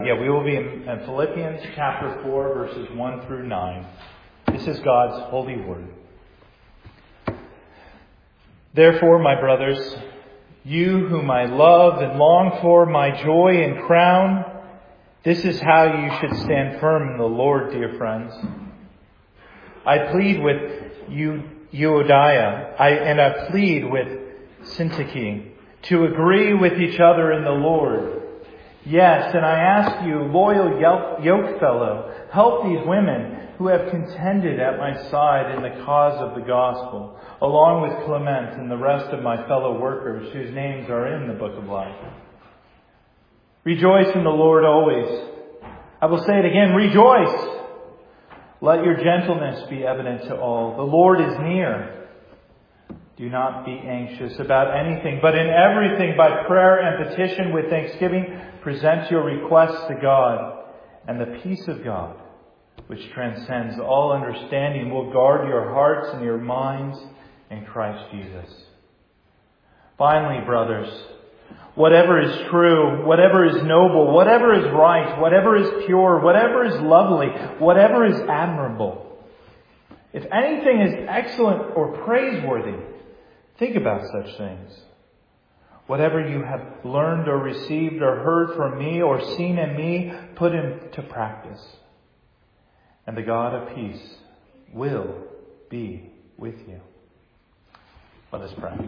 We will be in Philippians chapter 4, verses 1 through 9. This is God's holy word. Therefore, my brothers, you whom I love and long for, my joy and crown, this is how you should stand firm in the Lord, dear friends. I plead with Euodiah, and I plead with Syntyche to agree with each other in the Lord. Yes, and I ask you, loyal yokefellow, help these women who have contended at my side in the cause of the gospel, along with Clement and the rest of my fellow workers whose names are in the book of life. Rejoice in the Lord always. I will say it again, rejoice! Let your gentleness be evident to all. The Lord is near. Do not be anxious about anything, but in everything by prayer and petition with thanksgiving, present your requests to God, and the peace of God, which transcends all understanding, will guard your hearts and your minds in Christ Jesus. Finally, brothers, whatever is true, whatever is noble, whatever is right, whatever is pure, whatever is lovely, whatever is admirable, if anything is excellent or praiseworthy, think about such things. Whatever you have learned or received or heard from me or seen in me, put into practice. And the God of peace will be with you. Let us pray.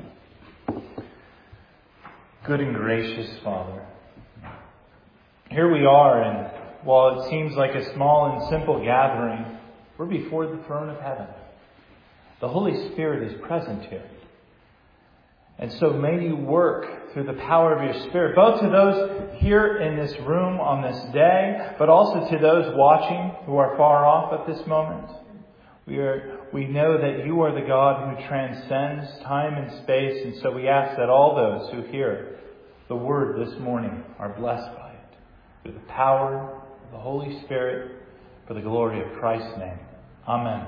Good and gracious Father, here we are, and while it seems like a small and simple gathering, we're before the throne of heaven. The Holy Spirit is present here. And so may you work through the power of your Spirit, both to those here in this room on this day, but also to those watching who are far off at this moment. We know that you are the God who transcends time and space, and so we ask that all those who hear the word this morning are blessed by it, through the power of the Holy Spirit, for the glory of Christ's name. Amen.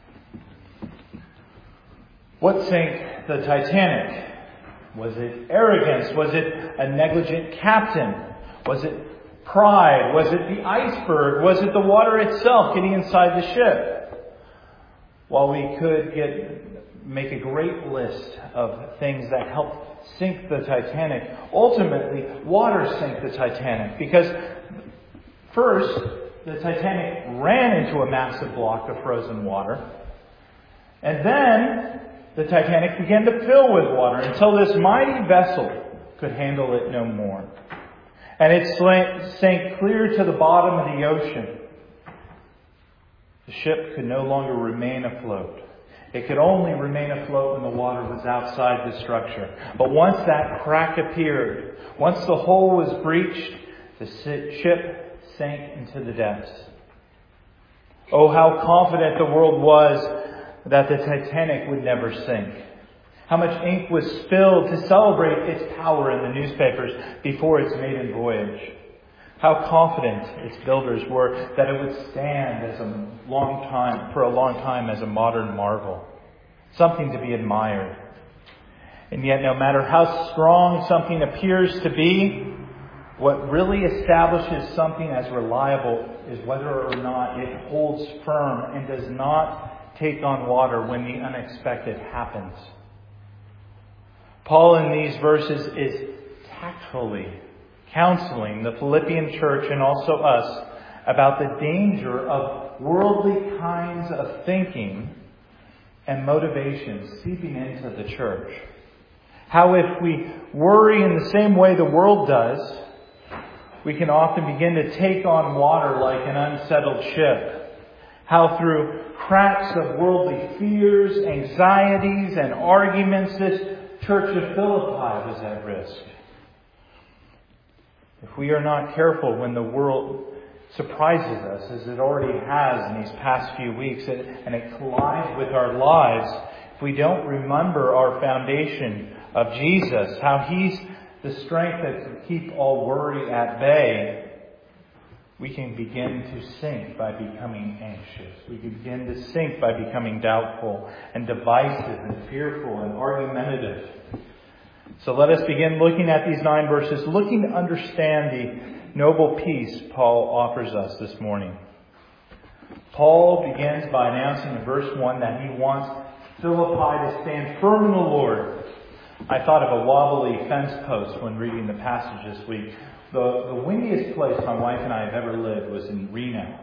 What sank the Titanic? Was it arrogance? Was it a negligent captain? Was it pride? Was it the iceberg? Was it the water itself getting inside the ship? While we could make a great list of things that helped sink the Titanic, ultimately water sank the Titanic, because first the Titanic ran into a massive block of frozen water, and then the Titanic began to fill with water until this mighty vessel could handle it no more. And it sank clear to the bottom of the ocean. The ship could no longer remain afloat. It could only remain afloat when the water was outside the structure. But once that crack appeared, once the hole was breached, the ship sank into the depths. Oh, how confident the world was that the Titanic would never sink. How much ink was spilled to celebrate its power in the newspapers before its maiden voyage. How confident its builders were that it would stand for a long time as a modern marvel. Something to be admired. And yet, no matter how strong something appears to be, what really establishes something as reliable is whether or not it holds firm and does not take on water when the unexpected happens. Paul in these verses is tactfully counseling the Philippian church and also us about the danger of worldly kinds of thinking and motivations seeping into the church. How if we worry in the same way the world does, we can often begin to take on water like an unsettled ship. How through cracks of worldly fears, anxieties, and arguments, this church of Philippi was at risk. If we are not careful when the world surprises us, as it already has in these past few weeks, and it collides with our lives, if we don't remember our foundation of Jesus, how He's the strength that can keep all worry at bay, we can begin to sink by becoming anxious. We can begin to sink by becoming doubtful and divisive and fearful and argumentative. So let us begin looking at these 9 verses, looking to understand noble peace Paul offers us this morning. Paul begins by announcing in verse 1 that he wants Philippi to stand firm in the Lord. I thought of a wobbly fence post when reading the passage this week. The windiest place my wife and I have ever lived was in Reno.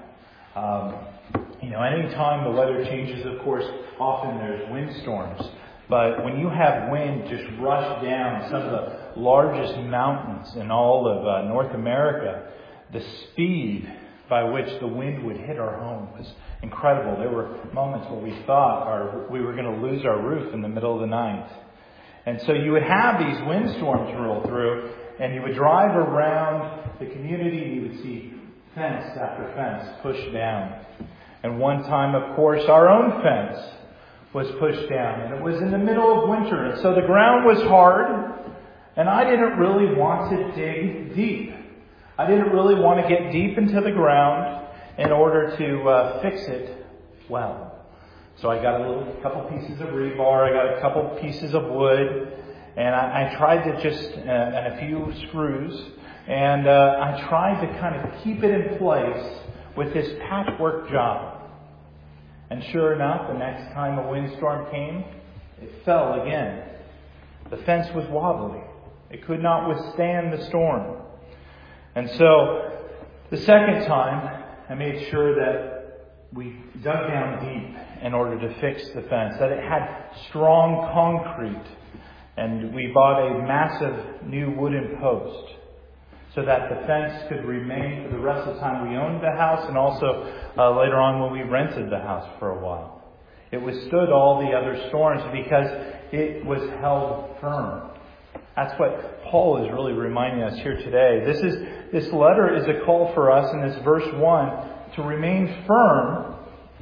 Any time the weather changes, of course, often there's windstorms. But when you have wind just rush down some of the largest mountains in all of North America, the speed by which the wind would hit our home was incredible. There were moments where we thought we were going to lose our roof in the middle of the night. And so you would have these windstorms roll through, and you would drive around the community, and you would see fence after fence pushed down. And one time, of course, our own fence was pushed down, and it was in the middle of winter, and so the ground was hard, and I didn't really want to dig deep. I didn't really want to get deep into the ground in order to fix it well. So I got a couple pieces of rebar, I got a couple pieces of wood, and I tried to and a few screws, and I tried to kind of keep it in place with this patchwork job. And sure enough, the next time a windstorm came, it fell again. The fence was wobbly. It could not withstand the storm. And so, the second time, I made sure that we dug down deep in order to fix the fence, that it had strong concrete. And we bought a massive new wooden post so that the fence could remain for the rest of the time we owned the house, and also later on when we rented the house for a while. It withstood all the other storms because it was held firm. That's what Paul is really reminding us here today. This letter is a call for us in this verse 1 to remain firm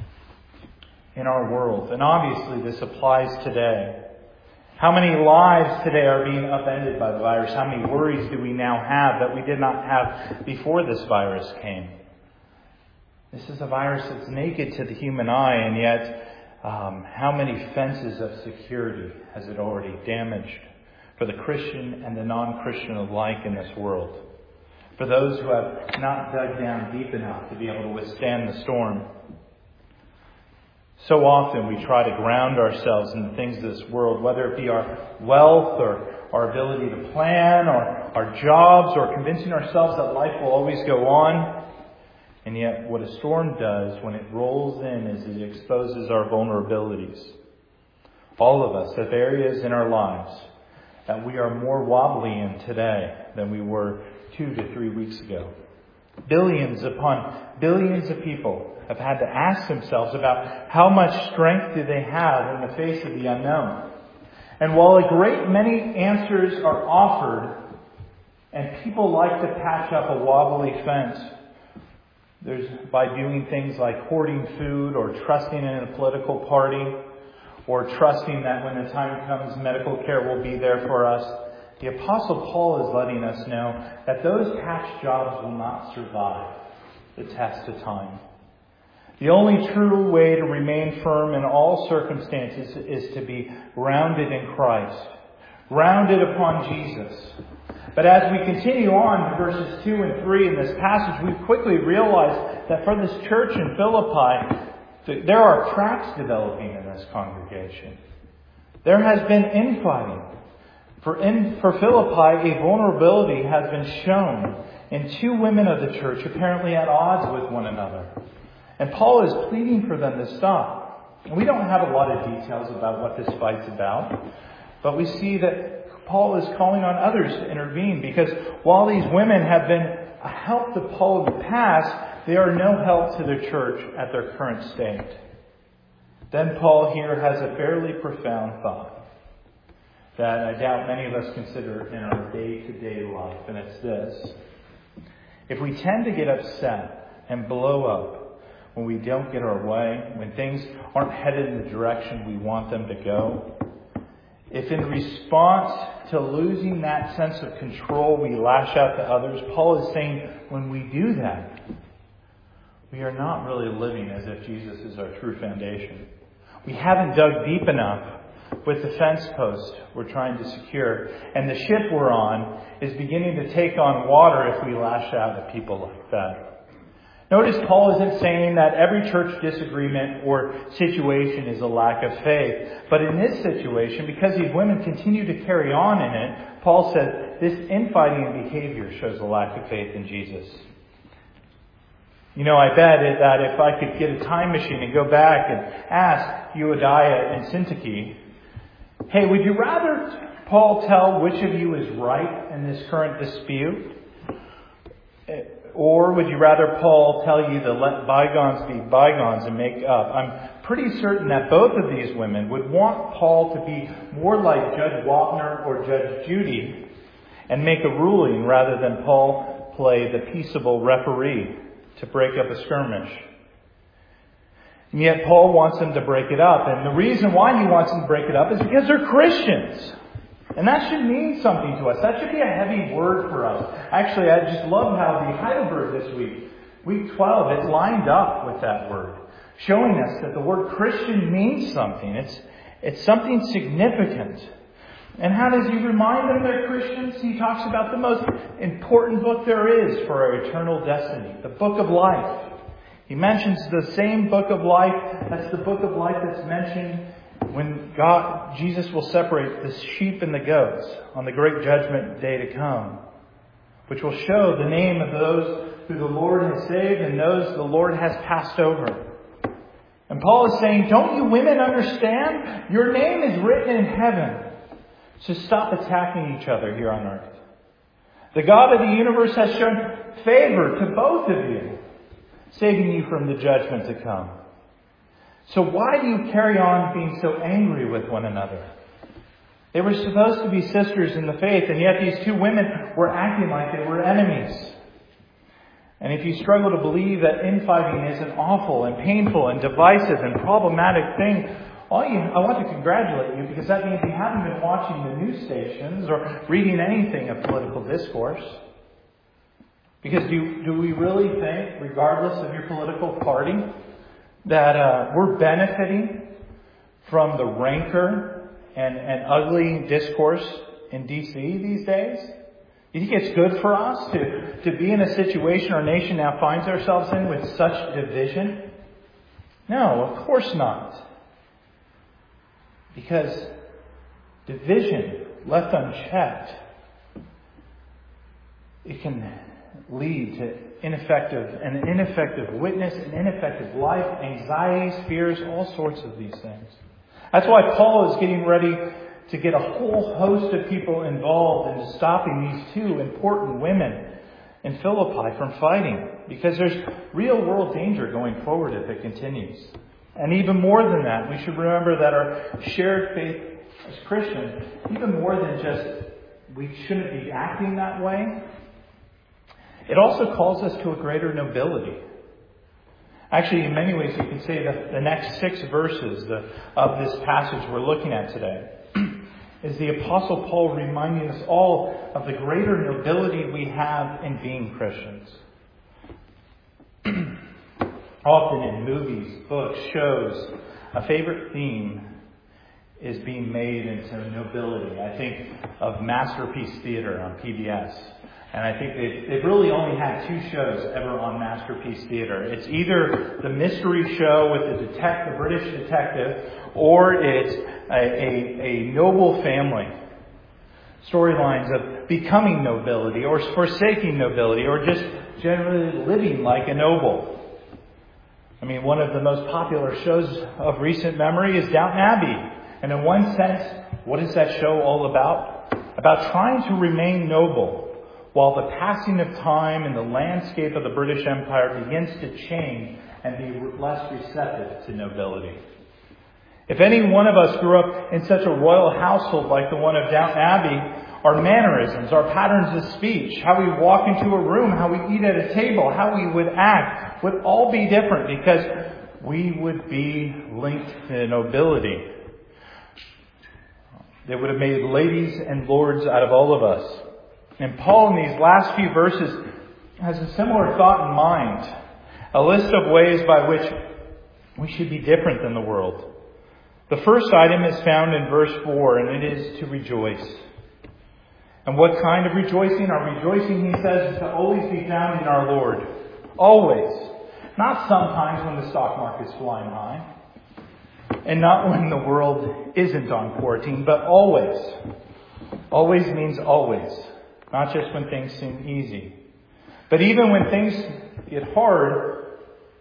in our world. And obviously this applies today. How many lives today are being upended by the virus? How many worries do we now have that we did not have before this virus came? This is a virus that's naked to the human eye, and yet how many fences of security has it already damaged for the Christian and the non-Christian alike in this world? For those who have not dug down deep enough to be able to withstand the storm. So often we try to ground ourselves in the things of this world, whether it be our wealth or our ability to plan or our jobs or convincing ourselves that life will always go on. And yet what a storm does when it rolls in is it exposes our vulnerabilities. All of us have areas in our lives that we are more wobbly in today than we were 2 to 3 weeks ago. Billions upon billions of people have had to ask themselves about how much strength do they have in the face of the unknown. And while a great many answers are offered, and people like to patch up a wobbly fence, by doing things like hoarding food or trusting in a political party or trusting that when the time comes medical care will be there for us, the Apostle Paul is letting us know that those patch jobs will not survive the test of time. The only true way to remain firm in all circumstances is to be grounded in Christ, grounded upon Jesus. But as we continue on to verses 2 and 3 in this passage, we quickly realize that for this church in Philippi, there are cracks developing in this congregation. There has been infighting. For Philippi, a vulnerability has been shown in 2 women of the church apparently at odds with one another. And Paul is pleading for them to stop. And we don't have a lot of details about what this fight's about, but we see that Paul is calling on others to intervene, because while these women have been a help to Paul in the past, they are no help to the church at their current state. Then Paul here has a fairly profound thought that I doubt many of us consider in our day-to-day life, and it's this. If we tend to get upset and blow up when we don't get our way, when things aren't headed in the direction we want them to go, if in response to losing that sense of control we lash out to others, Paul is saying when we do that, we are not really living as if Jesus is our true foundation. We haven't dug deep enough with the fence post we're trying to secure. And the ship we're on is beginning to take on water if we lash out at people like that. Notice Paul isn't saying that every church disagreement or situation is a lack of faith. But in this situation, because these women continue to carry on in it, Paul says this infighting behavior shows a lack of faith in Jesus. You know, I bet that if I could get a time machine and go back and ask Euodia and Syntyche, hey, would you rather Paul tell which of you is right in this current dispute? Or would you rather Paul tell you to let bygones be bygones and make up? I'm pretty certain that both of these women would want Paul to be more like Judge Wapner or Judge Judy and make a ruling rather than Paul play the peaceable referee to break up a skirmish. And yet Paul wants them to break it up. And the reason why he wants them to break it up is because they're Christians. And that should mean something to us. That should be a heavy word for us. Actually, I just love how the Heidelberg this week 12, it lined up with that word, showing us that the word Christian means something. It's something significant. And how does he remind them they're Christians? He talks about the most important book there is for our eternal destiny, the book of life. He mentions the same book of life. That's the book of life that's mentioned when Jesus will separate the sheep and the goats on the great judgment day to come, which will show the name of those who the Lord has saved and those the Lord has passed over. And Paul is saying, don't you women understand? Your name is written in heaven. So stop attacking each other here on earth. The God of the universe has shown favor to both of you, saving you from the judgment to come. So why do you carry on being so angry with one another? They were supposed to be sisters in the faith, and yet these two women were acting like they were enemies. And if you struggle to believe that infighting is an awful and painful and divisive and problematic thing, I want to congratulate you, because that means you haven't been watching the news stations or reading anything of political discourse. Because do we really think, regardless of your political party, that we're benefiting from the rancor and ugly discourse in D.C. these days? Do you think it's good for us to be in a situation our nation now finds ourselves in with such division? No, of course not. Because division, left unchecked, it can lead to ineffective witness, an ineffective life, anxieties, fears, all sorts of these things. That's why Paul is getting ready to get a whole host of people involved in stopping these two important women in Philippi from fighting, because there's real world danger going forward if it continues. And even more than that, we should remember that our shared faith as Christians, even more than just we shouldn't be acting that way, it also calls us to a greater nobility. Actually, in many ways, you can say that the next 6 verses of this passage we're looking at today is the Apostle Paul reminding us all of the greater nobility we have in being Christians. Often in movies, books, shows, a favorite theme is being made into nobility. I think of Masterpiece Theater on PBS. And I think they've really only had 2 shows ever on Masterpiece Theater. It's either the mystery show with the British detective, or it's a noble family. Storylines of becoming nobility, or forsaking nobility, or just generally living like a noble. I mean, one of the most popular shows of recent memory is Downton Abbey. And in one sense, what is that show all about? About trying to remain noble while the passing of time and the landscape of the British Empire begins to change and be less receptive to nobility. If any one of us grew up in such a royal household like the one of Downton Abbey, our mannerisms, our patterns of speech, how we walk into a room, how we eat at a table, how we would act, would all be different, because we would be linked to nobility. They would have made ladies and lords out of all of us. And Paul, in these last few verses, has a similar thought in mind. A list of ways by which we should be different than the world. The first item is found in verse 4, and it is to rejoice. And what kind of rejoicing? Our rejoicing, he says, is to always be found in our Lord. Always. Not sometimes when the stock market's flying high. And not when the world isn't on quarantine, but always. Always means always. Not just when things seem easy. But even when things get hard,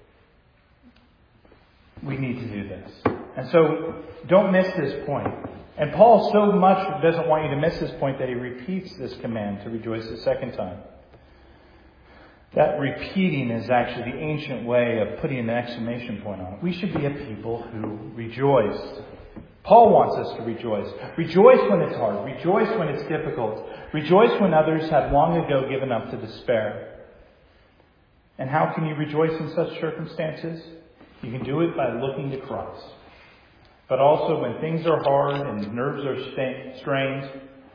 we need to do this. And so, don't miss this point. And Paul so much doesn't want you to miss this point that he repeats this command to rejoice a second time. That repeating is actually the ancient way of putting an exclamation point on it. We should be a people who rejoice. Paul wants us to rejoice. Rejoice when it's hard. Rejoice when it's difficult. Rejoice when others have long ago given up to despair. And how can you rejoice in such circumstances? You can do it by looking to Christ. But also when things are hard and nerves are strained,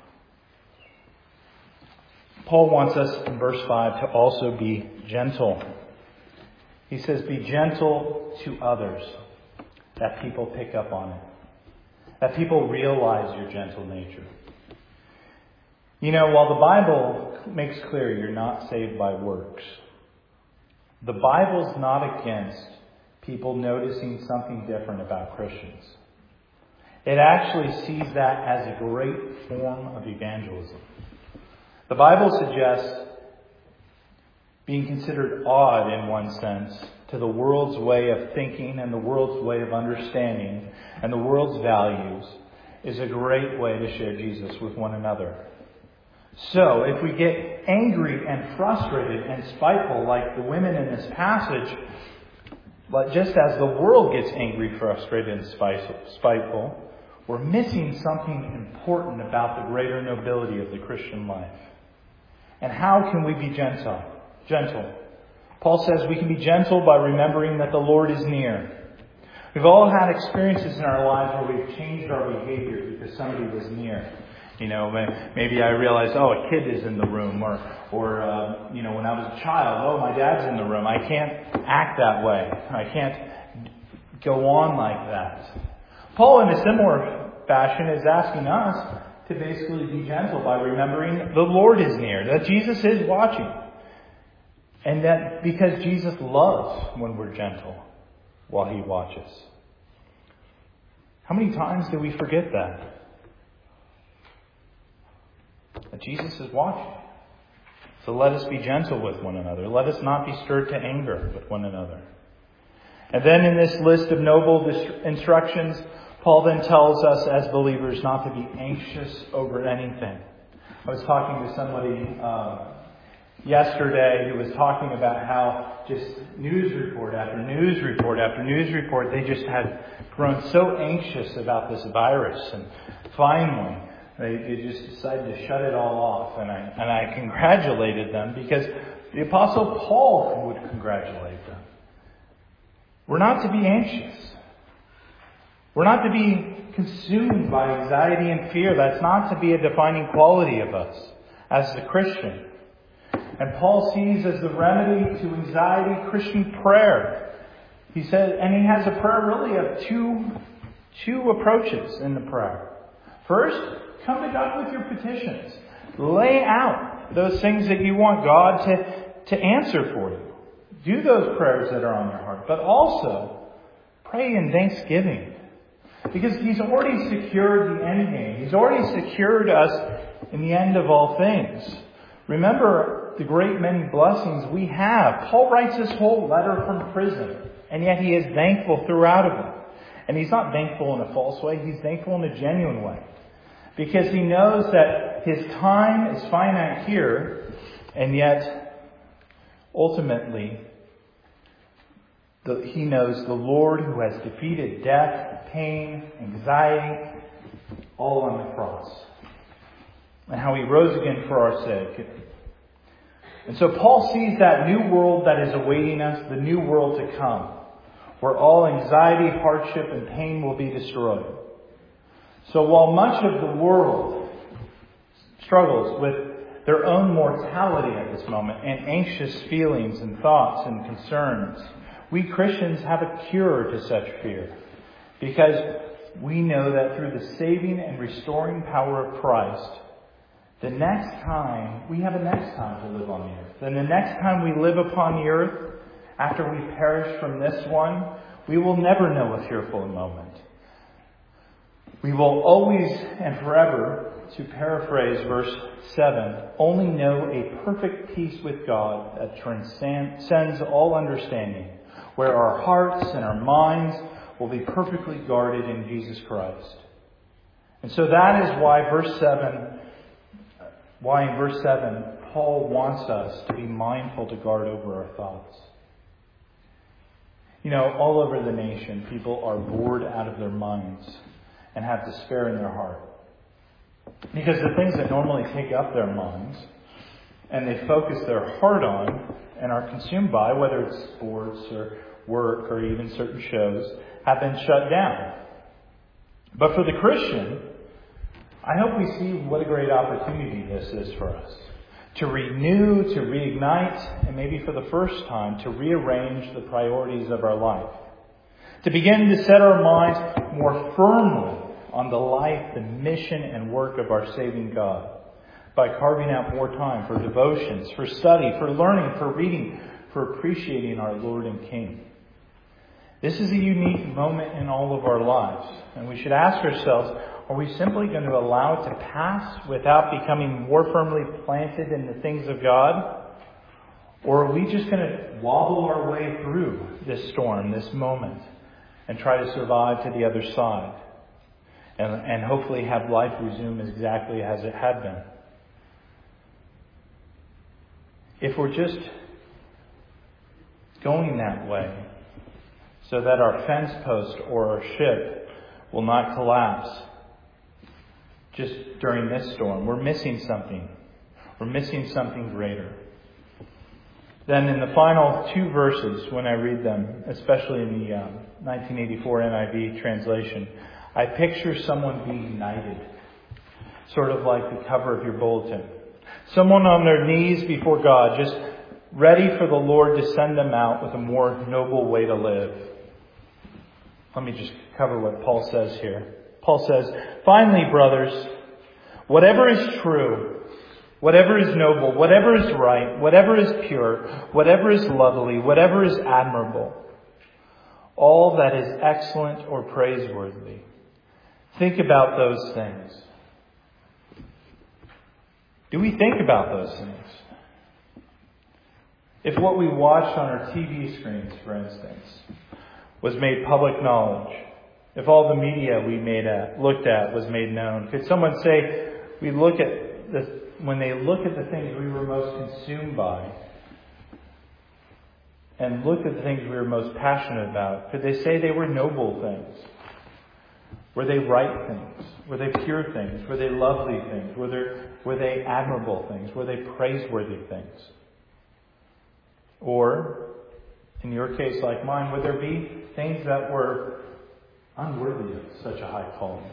Paul wants us in verse 5 to also be gentle. He says, be gentle to others, that people pick up on it. That people realize your gentle nature. You know, while the Bible makes clear you're not saved by works, the Bible's not against people noticing something different about Christians. It actually sees that as a great form of evangelism. The Bible suggests being considered odd in one sense to the world's way of thinking and the world's way of understanding and the world's values is a great way to share Jesus with one another. So, if we get angry and frustrated and spiteful like the women in this passage, but just as the world gets angry, frustrated, and spiteful, we're missing something important about the greater nobility of the Christian life. And how can we be gentle? Paul says we can be gentle by remembering that the Lord is near. We've all had experiences in our lives where we've changed our behavior because somebody was near. You know, maybe I realized, a kid is in the room, or when I was a child, my dad's in the room. I can't act that way. I can't go on like that. Paul, in a similar fashion, is asking us to basically be gentle by remembering the Lord is near, that Jesus is watching. And that because Jesus loves when we're gentle while He watches. How many times do we forget that? That Jesus is watching. So let us be gentle with one another. Let us not be stirred to anger with one another. And then in this list of noble instructions, Paul then tells us as believers not to be anxious over anything. I was talking to somebody yesterday who was talking about how just news report after news report after news report, they just had grown so anxious about this virus. And finally, they just decided to shut it all off. And I congratulated them because the Apostle Paul would congratulate them. We're not to be anxious. We're not to be consumed by anxiety and fear. That's not to be a defining quality of us as the Christian. And Paul sees as the remedy to anxiety Christian prayer. He said, and he has a prayer really of two approaches in the prayer. First, come to God with your petitions. Lay out those things that you want God to answer for you. Do those prayers that are on your heart. But also, pray in thanksgiving. Because He's already secured the end game. He's already secured us in the end of all things. Remember the great many blessings we have. Paul writes this whole letter from prison. And yet he is thankful throughout of it. And he's not thankful in a false way. He's thankful in a genuine way. Because he knows that his time is finite here. And yet, ultimately, he knows the Lord who has defeated death, pain, anxiety, all on the cross. And how He rose again for our sake. And so Paul sees that new world that is awaiting us, the new world to come, where all anxiety, hardship, and pain will be destroyed. So while much of the world struggles with their own mortality at this moment and anxious feelings and thoughts and concerns, we Christians have a cure to such fear. Because we know that through the saving and restoring power of Christ, the next time, we have a next time to live on the earth. And the next time we live upon the earth, after we perish from this one, we will never know a fearful moment. We will always and forever, to paraphrase verse 7, only know a perfect peace with God that transcends all understanding, where our hearts and our minds will be perfectly guarded in Jesus Christ. And so that is why in verse 7, Paul wants us to be mindful to guard over our thoughts. You know, all over the nation, people are bored out of their minds and have despair in their heart. Because the things that normally take up their minds and they focus their heart on and are consumed by, whether it's sports or work or even certain shows, have been shut down. But for the Christian, I hope we see what a great opportunity this is for us. To renew, to reignite, and maybe for the first time, to rearrange the priorities of our life. To begin to set our minds more firmly on the life, the mission, and work of our saving God by carving out more time for devotions, for study, for learning, for reading, for appreciating our Lord and King. This is a unique moment in all of our lives, and we should ask ourselves, are we simply going to allow it to pass without becoming more firmly planted in the things of God? Or are we just going to wobble our way through this storm, this moment, and try to survive to the other side? And hopefully have life resume exactly as it had been. If we're just going that way so that our fence post or our ship will not collapse just during this storm, we're missing something. We're missing something greater. Then in the final two verses, when I read them, especially in the 1984 NIV translation, I picture someone being knighted, sort of like the cover of your bulletin. Someone on their knees before God, just ready for the Lord to send them out with a more noble way to live. Let me just cover what Paul says here. Paul says, "Finally, brothers, whatever is true, whatever is noble, whatever is right, whatever is pure, whatever is lovely, whatever is admirable, all that is excellent or praiseworthy, think about those things." Do we think about those things? If what we watched on our TV screens, for instance, was made public knowledge, if all the media we looked at was made known, could someone say when they look at the things we were most consumed by and looked at the things we were most passionate about, could they say they were noble things? Were they right things? Were they pure things? Were they lovely things? Were they admirable things? Were they praiseworthy things? Or, in your case like mine, would there be things that were unworthy of such a high calling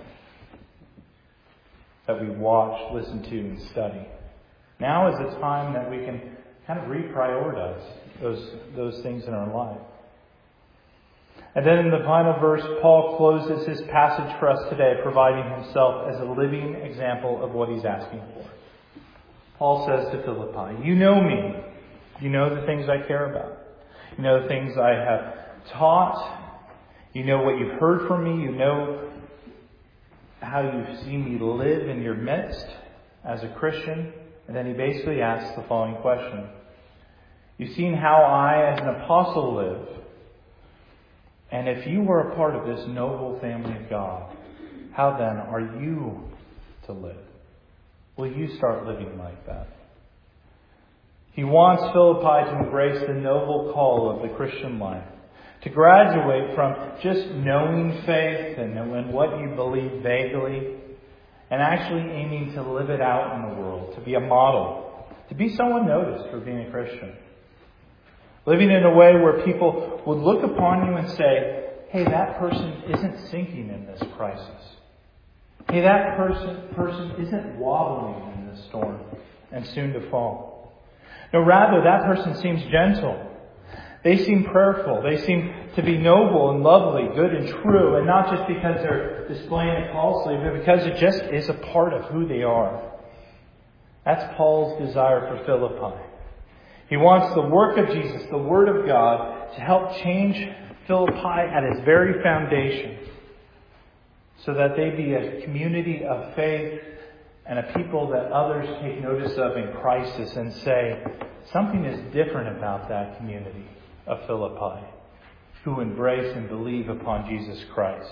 that we watch, listen to, and study? Now is the time that we can kind of reprioritize those things in our life. And then in the final verse, Paul closes his passage for us today, providing himself as a living example of what he's asking for. Paul says to Philippi, "You know me. You know the things I care about. You know the things I have taught. You know what you've heard from me. You know how you've seen me live in your midst as a Christian." And then he basically asks the following question. "You've seen how I, as an apostle, live. And if you were a part of this noble family of God, how then are you to live? Will you start living like that?" He wants Philippi to embrace the noble call of the Christian life, to graduate from just knowing faith and what you believe vaguely, and actually aiming to live it out in the world, to be a model, to be someone noticed for being a Christian. Living in a way where people would look upon you and say, "Hey, that person isn't sinking in this crisis. Hey, that person isn't wobbling in this storm and soon to fall. No, rather, that person seems gentle. They seem prayerful. They seem to be noble and lovely, good and true, and not just because they're displaying it falsely, but because it just is a part of who they are. That's Paul's desire for Philippi. He wants the work of Jesus, the Word of God, to help change Philippi at its very foundation, so that they be a community of faith and a people that others take notice of in crisis and say, something is different about that community of Philippi, who embrace and believe upon Jesus Christ.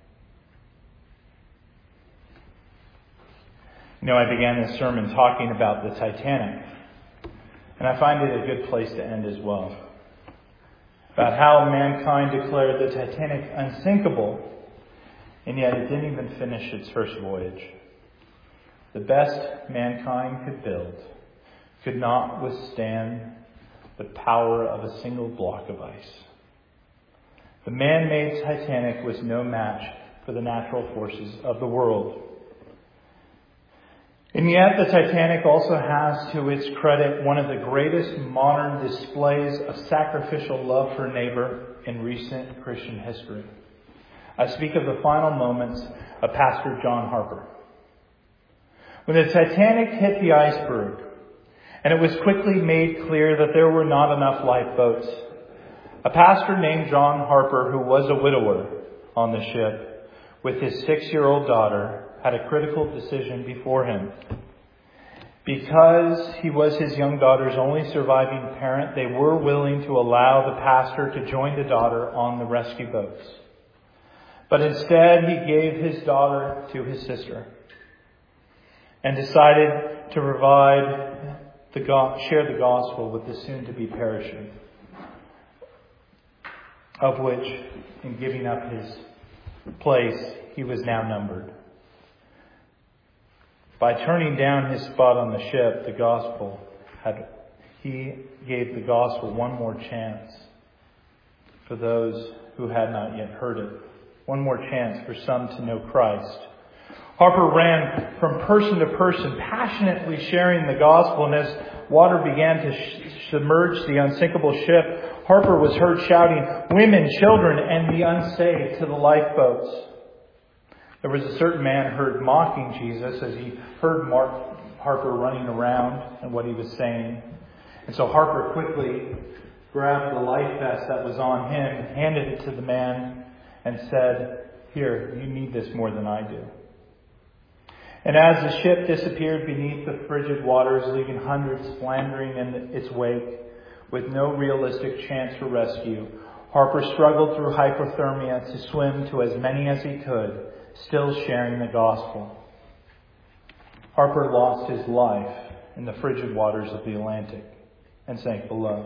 I began this sermon talking about the Titanic, and I find it a good place to end as well. About how mankind declared the Titanic unsinkable, and yet it didn't even finish its first voyage. The best mankind could build could not withstand the power of a single block of ice. The man-made Titanic was no match for the natural forces of the world. And yet the Titanic also has to its credit one of the greatest modern displays of sacrificial love for neighbor in recent Christian history. I speak of the final moments of Pastor John Harper. When the Titanic hit the iceberg, and it was quickly made clear that there were not enough lifeboats, a pastor named John Harper, who was a widower on the ship, with his 6-year-old daughter, had a critical decision before him. Because he was his young daughter's only surviving parent, they were willing to allow the pastor to join the daughter on the rescue boats. But instead, he gave his daughter to his sister and decided to share the gospel with the soon-to-be perishing, of which, in giving up his place, he was now numbered. By turning down his spot on the ship, he gave the gospel one more chance for those who had not yet heard it. One more chance for some to know Christ. Harper ran from person to person, passionately sharing the gospel, and as water began to submerge the unsinkable ship, Harper was heard shouting, "Women, children, and the unsaved," to the lifeboats. There was a certain man heard mocking Jesus as he heard Harper running around and what he was saying. And so Harper quickly grabbed the life vest that was on him, handed it to the man, and said, "Here, you need this more than I do." And as the ship disappeared beneath the frigid waters, leaving hundreds floundering in its wake with no realistic chance for rescue, Harper struggled through hypothermia to swim to as many as he could, still sharing the gospel. Harper lost his life in the frigid waters of the Atlantic and sank below.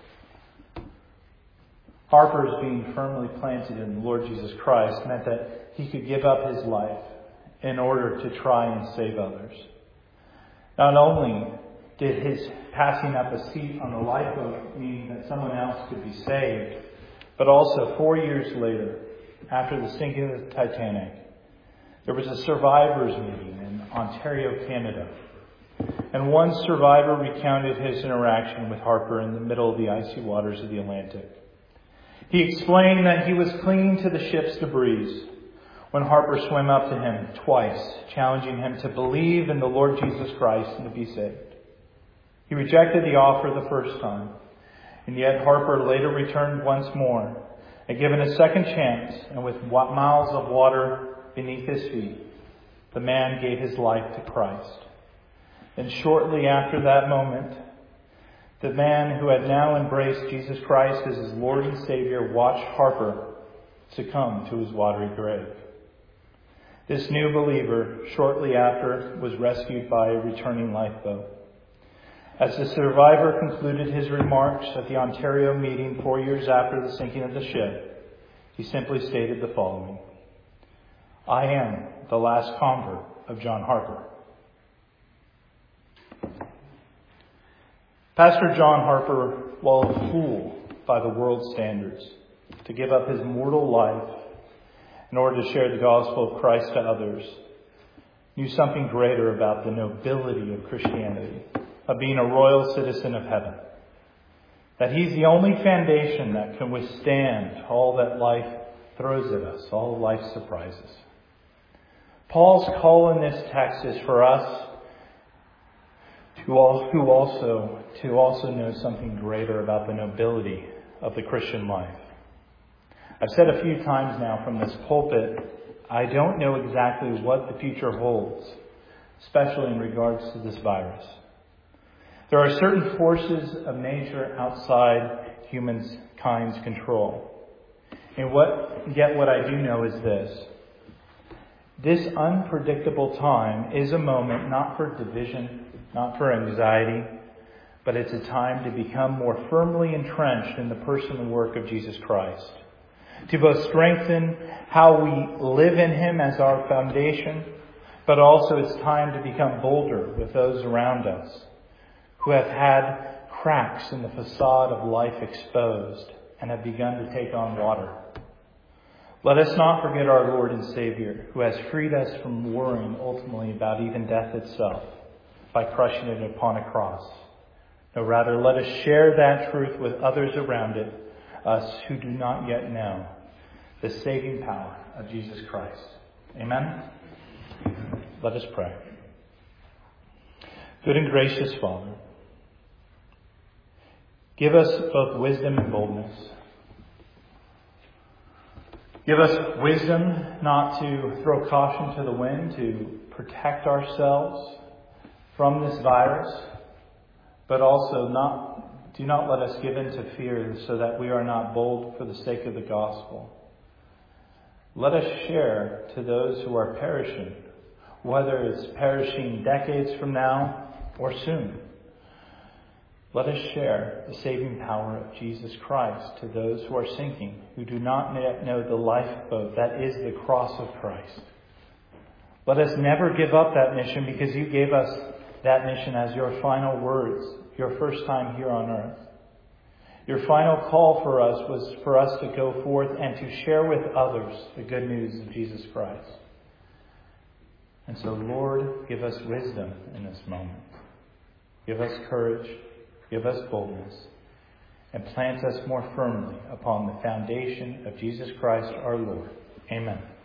Harper's being firmly planted in the Lord Jesus Christ meant that he could give up his life in order to try and save others. Not only did his passing up a seat on the lifeboat mean that someone else could be saved, but also 4 years later, after the sinking of the Titanic, there was a survivors meeting in Ontario, Canada. And one survivor recounted his interaction with Harper in the middle of the icy waters of the Atlantic. He explained that he was clinging to the ship's debris when Harper swam up to him twice, challenging him to believe in the Lord Jesus Christ and to be saved. He rejected the offer the first time, and yet Harper later returned once more, and given a second chance, and with miles of water beneath his feet, the man gave his life to Christ. And shortly after that moment, the man who had now embraced Jesus Christ as his Lord and Savior watched Harper succumb to his watery grave. This new believer, shortly after, was rescued by a returning lifeboat. As the survivor concluded his remarks at the Ontario meeting 4 years after the sinking of the ship, he simply stated the following: "I am the last convert of John Harper." Pastor John Harper, while a fool by the world's standards to give up his mortal life in order to share the gospel of Christ to others, knew something greater about the nobility of Christianity, of being a royal citizen of heaven. That He's the only foundation that can withstand all that life throws at us, all life's surprises. Paul's call in this text is for us to also know something greater about the nobility of the Christian life. I've said a few times now from this pulpit, I don't know exactly what the future holds, especially in regards to this virus. There are certain forces of nature outside humankind's control. And what I do know is this. This unpredictable time is a moment not for division, not for anxiety, but it's a time to become more firmly entrenched in the person and work of Jesus Christ. To both strengthen how we live in Him as our foundation, but also it's time to become bolder with those around us who have had cracks in the facade of life exposed and have begun to take on water. Let us not forget our Lord and Savior, who has freed us from worrying ultimately about even death itself by crushing it upon a cross. No, rather, let us share that truth with others around us who do not yet know the saving power of Jesus Christ. Amen? Let us pray. Good and gracious Father, give us both wisdom and boldness. Give us wisdom not to throw caution to the wind, to protect ourselves from this virus, but also do not let us give in to fear so that we are not bold for the sake of the gospel. Let us share to those who are perishing, whether it's perishing decades from now or soon. Let us share the saving power of Jesus Christ to those who are sinking, who do not yet know the lifeboat that is the cross of Christ. Let us never give up that mission, because you gave us that mission as your final words, your first time here on earth. Your final call for us was for us to go forth and to share with others the good news of Jesus Christ. And so, Lord, give us wisdom in this moment. Give us courage. Give us boldness, and plant us more firmly upon the foundation of Jesus Christ our Lord. Amen.